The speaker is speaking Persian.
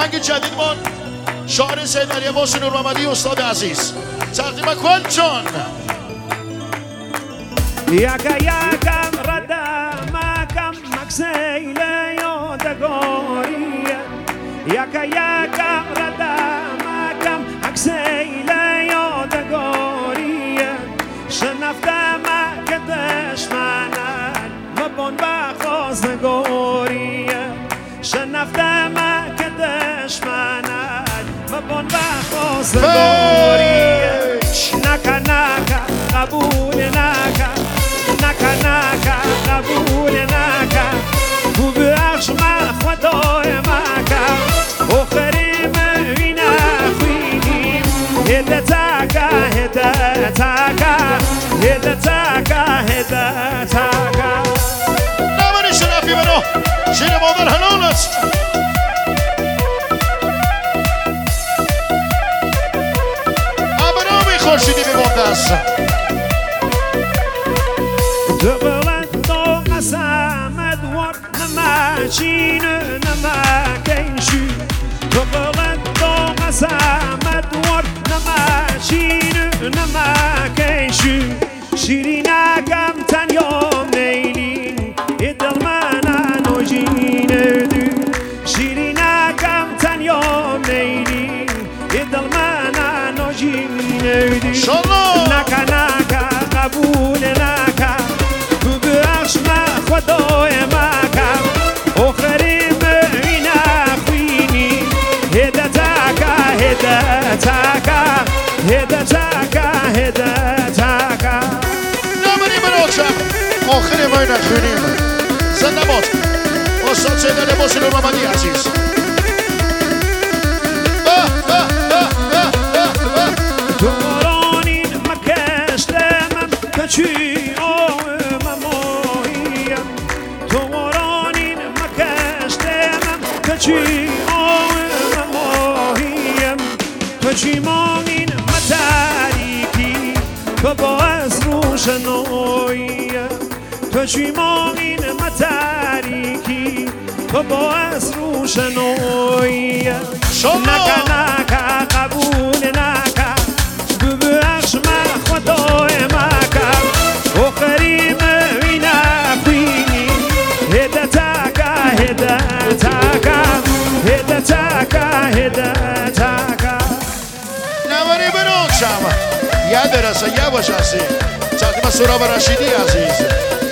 آهنگ جدیدمان شاعر سیدعلی عباس نورمحمدی استاد عزیز تقدیم کن جان. یکا یکم ردمکم مکسیل یادگاریه یکا یکم ردمکم مکسیل یادگاریه شنفتم که دشمنن مبون بخواستگاریه شنفتم که دشمنن مبون بخواستگاریه نکا نکا قبول نکا نکا نکا قبول نکا تو بخش من خدای مکا آخری من نخوینیم هده تاکا هده تاکا هده تاکا هده تاکا نمانی شرفی منو شیر مادر حلالت ابرامي خورشیدی بیمونده است دقلت دو قسمت ور نماشین نماکیشی دقلت دو قسمت ور نماشین نماکیشی شیرینکم تنیا میلین دل من نوجین دو شیرینکم تنیا میلین دل من نوجین دو نکا نکا قبول نکا تو بخش من خدای مکا آخری من نخوینی هده تاکا هده تاکا هده تاکا هده تاکا نمانی بروکشم آخری ما نخونیم زنده باد استاد سیدعلی عباس نورمحمدی عزیز دورانین مکشتم کچی آم ماهیم دورانین مکشتم کچی آم ماهیم کچی مانین متاریکی که باعث روشناییم کچی مانین متاریکی که باعث روشناییم نکا نکا قبول نکا ببخش من خدای مکا آخری من نخوینی هده تاکا هده تاکا هده تاکا هده تاکا نمانی بروکشم یه درسه یه باش هستی تقدیم سهراب رشیدی عزیز